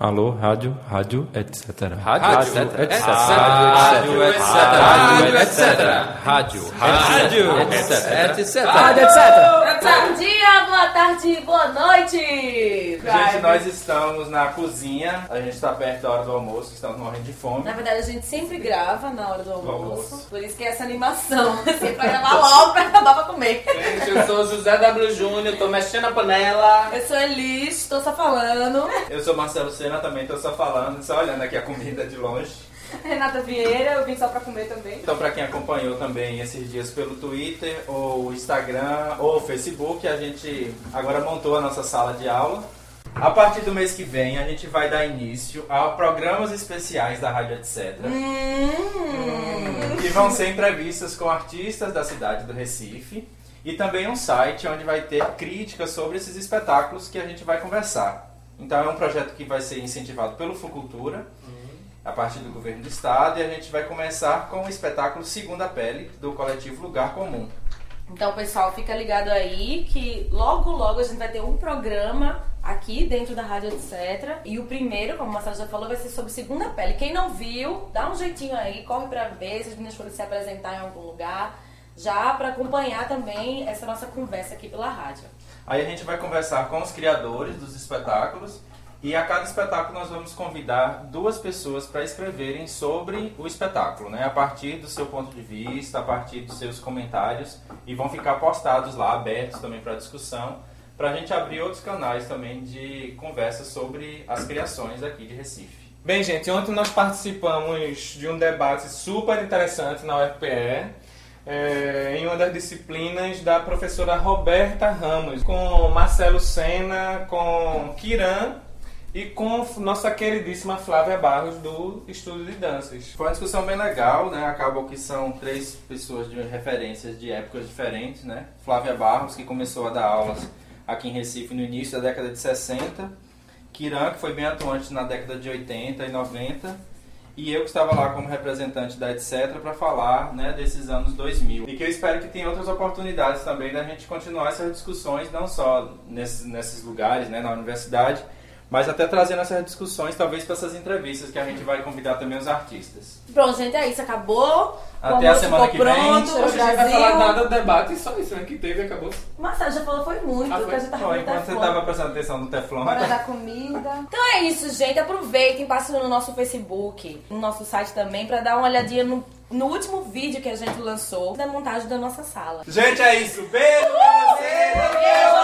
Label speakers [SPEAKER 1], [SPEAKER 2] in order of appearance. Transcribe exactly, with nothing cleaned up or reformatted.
[SPEAKER 1] Alô, rádio, rádio, etcétera.
[SPEAKER 2] Rádio, etcétera.
[SPEAKER 1] Rádio, etcétera.
[SPEAKER 2] Rádio, etcétera. Rádio, rádio, etcétera. etcétera. Rádio,
[SPEAKER 3] etcétera. Bom dia, boa tarde, boa noite.
[SPEAKER 4] Gente, nós estamos na cozinha. A gente está perto da hora do almoço, estamos morrendo de fome.
[SPEAKER 3] Na verdade, a gente sempre grava na hora do almoço. almoço. Por isso que é essa animação. Sempre pra gravar logo, pra acabar pra comer.
[SPEAKER 2] Gente, eu sou José W. Júnior, tô mexendo a panela.
[SPEAKER 3] Eu sou Elis, tô só falando.
[SPEAKER 4] Eu sou Marcelo Sena, também tô só falando, só olhando aqui a comida de longe.
[SPEAKER 3] Renata Vieira, eu vim só pra comer também.
[SPEAKER 4] Então, pra quem acompanhou também esses dias pelo Twitter, ou Instagram, ou Facebook, a gente agora montou a nossa sala de aula. A partir do mês que vem, a gente vai dar início a programas especiais da Rádio Etcétera.
[SPEAKER 3] Hum.
[SPEAKER 4] Que vão ser entrevistas com artistas da cidade do Recife. E também um site onde vai ter críticas sobre esses espetáculos que a gente vai conversar. Então é um projeto que vai ser incentivado pelo Fucultura, a partir do governo do estado, e a gente vai começar com o espetáculo Segunda Pele, do coletivo Lugar Comum.
[SPEAKER 3] Então, pessoal, fica ligado aí que logo, logo a gente vai ter um programa aqui dentro da Rádio Etcétera. E o primeiro, como o Marcelo já falou, vai ser sobre Segunda Pele. Quem não viu, dá um jeitinho aí, corre pra ver, se as meninas forem se apresentar em algum lugar, já para acompanhar também essa nossa conversa aqui pela rádio.
[SPEAKER 4] Aí a gente vai conversar com os criadores dos espetáculos e a cada espetáculo nós vamos convidar duas pessoas para escreverem sobre o espetáculo, né? A partir do seu ponto de vista, a partir dos seus comentários, e vão ficar postados lá, abertos também para discussão, para a gente abrir outros canais também de conversa sobre as criações aqui de Recife.
[SPEAKER 5] Bem, gente, ontem nós participamos de um debate super interessante na U F P E, É, em uma das disciplinas da professora Roberta Ramos, com Marcelo Sena, com Kiran e com nossa queridíssima Flávia Barros, do Estúdio de Danças.
[SPEAKER 4] Foi uma discussão bem legal, né? Acabou que são três pessoas de referências de épocas diferentes, né? Flávia Barros, que começou a dar aulas aqui em Recife no início da década de sessenta, Kiran, que foi bem atuante na década de oitenta e noventa, e eu que estava lá como representante da Etcétera para falar, né, desses anos dois mil. E que eu espero que tenha outras oportunidades também da gente continuar essas discussões, não só nesses, nesses lugares, né, na universidade, mas até trazendo essas discussões, talvez para essas entrevistas que a gente vai convidar também os artistas.
[SPEAKER 3] Pronto, gente, é isso. Acabou.
[SPEAKER 4] Até a semana que vem.
[SPEAKER 3] Pronto,
[SPEAKER 2] Hoje a gente vai falar nada do debate, só isso, né, que teve e acabou.
[SPEAKER 3] Marcelo já falou, foi muito.
[SPEAKER 4] Ah, foi?
[SPEAKER 3] Que a gente tava
[SPEAKER 4] Foi,
[SPEAKER 3] no
[SPEAKER 4] enquanto
[SPEAKER 3] Teflon.
[SPEAKER 4] você estava prestando atenção no Teflon.
[SPEAKER 3] Hora da comida. Então é isso, gente. Aproveitem, passem no nosso Facebook, no nosso site também, pra dar uma olhadinha no, no último vídeo que a gente lançou da montagem da nossa sala.
[SPEAKER 4] Gente, é isso. Beijo pra vocês.